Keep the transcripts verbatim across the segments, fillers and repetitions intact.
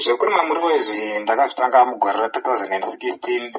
Zvekurima muriwo izvi ndakazvitanga mugore ra two thousand sixteen.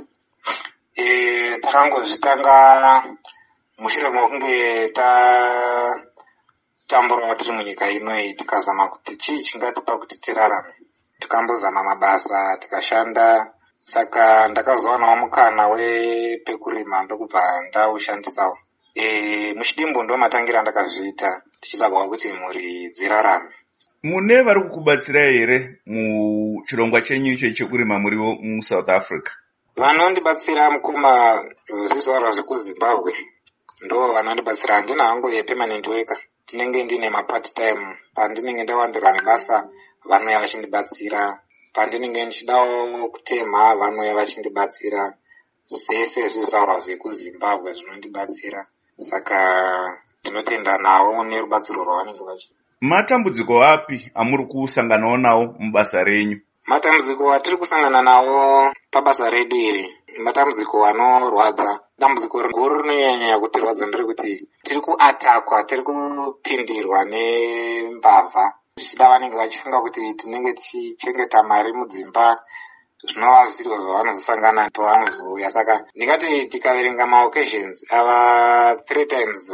Eh takangozvitanga mushure mekunge ta tambura tiri munyika ino tikazama kuti chii chingatipa kuti tirarame. Tikambozama mabasa tikashanda, saka ndakazowanawo mukana wepekurima ndokubva ndaushandisawo. Eh muchidimbu ndo matangira ndakazviita tichitsvaka kuti mhuri dzirarame. Mune vari kukubatsira here muchirongwa chenyu icho chekurima muriwo mu South Africa? Vanondibatsira mukoma zvizvarwa zvekuZimbabwe ndo vanondibatsira. Handina hangu yepermanent worker, tinenge ndine mapart time. Pandinenge ndawandirwa nebasa vanouya vachindibatsira, pandinenge ndichidawo kutemha vanouya vachindibatsira. Zvese zvizvarwa zvekuZimbabwe zvinondibatsira, saka tinotenda nawo nerubatsiro rwavanenge vachiita. Matambudziko api amuri kusanganawo nawo mubasa renyu? Matambudziko atiri kusangana nawo pabasa redu iri matambudziko anorwadza. Dambudziko guru rinonyanya kutirwadza nderekuti tiri kuatakwa, tiri kupindirwa nembavha. Zvichida vanenge vachifunga kuti tinenge tichichengeta mari mudzimba, zvinova zvisiro zvavanozosangana pavanozouya. Saka ndingati tikaverenga maoccasions ava three times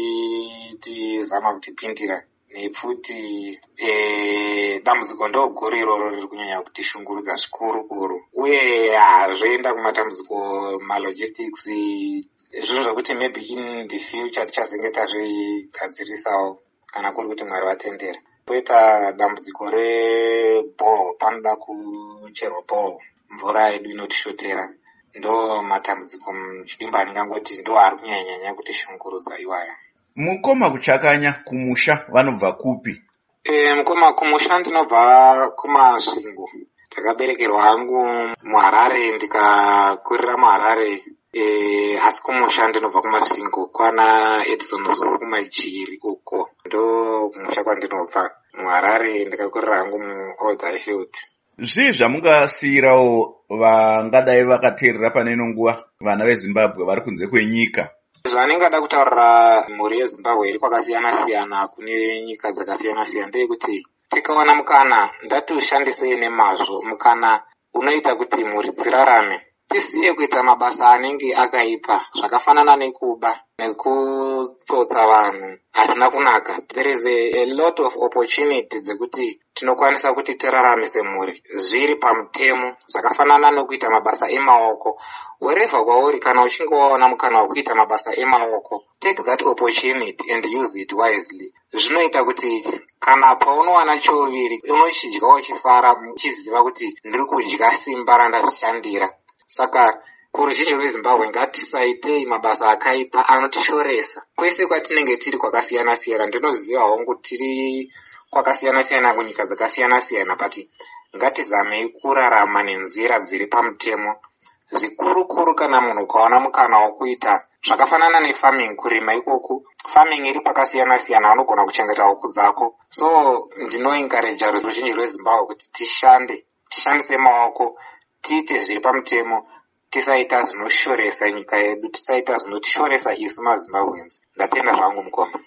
vachitizama kutipindira nepfuti. Eh dambudziko ndo guru iroro riri kunyanya kutishungurudza zvikuru kuru, uye hazvoenda kumatambudziko malogistics, zvinhu zvokuti maybe in the future tichazenge tazvigadzirisawo kana kuri kuti Mwari vatendera. Poita dambudziko rebhoro, panoda kucherwa bhoro, mvura yedu inotishotera. Ndo matambudziko muchidimbu andingangoti ndo ari kunyanya kutishungurudza iwaya. Mukoma kuchakanya kumusha vanobva kupi? E, mukoma kumusha ndinobva kumaSvingo. Ndakaberekerwa hangu muHarare ndikakurira muHarare. E, asi kumusha ndinobva kumaSvingo kwana Edison zuri kumajiri uko. Ndo kumusha kwandinobva. muHarare ndikakurira hangu muOld Highfield. Zvii zvamungasiyirawo vangadai vakateerera pane ino nguva vana veZimbabwe vari kunze kwenyika? Zvaningada kutaurira mhuri yeZimbabwe iri kwakasiyana siyana kune nyika dzakasiyana siyana ndeyekuti tikawana mukana ndatiushandisei nemazvo. Mukana unoita kuti mhuri dzirarame, tisiye kuita mabasa anenge akaipa zvakafanana nekuba nekutsotsa vanhu. Hazvina kunaka. There is a, a lot of opportunity dzekuti tinokwanisa kuti tiraramise mhuri zviri pamutemo, zvakafanana nokuita mabasa emaoko. Wherever kwauri kana uchinge waona mukana wekuita mabasa emaoko, take that opportunity and use it wisely. Zvinoita kuti kana paunowana choviri unochidya uchifara uchiziva kuti ndiri kudya simba randazvishandira. Saka kuruzhinji rweZimbabwe ngatisaitei mabasa akaipa anotishoresa. Kwese kwatinenge tiri kwakasiyana siyana, ndinoziva hongu tiri kwakasiyana siyana kunyika dzakasiyana siyana, but ngatizamei kurarama nenzira dziri pamutemo. Zvikuru kuru kana munhu ukaona mukana wokuita zvakafanana nefarming, kurima ikoku, farming iri pakasiyana siyana, unogona kuchengeta huku dzako. So ndinoencourage ruzhinji rweZimbabwe kuti tishande, tishandise maoko, tiite zviri pamutemo, tisaita zvinoshoresa nyika yedu, tisaita zvinotishoresa isu maZimbabweans. Ndatenda zvangu mukoma.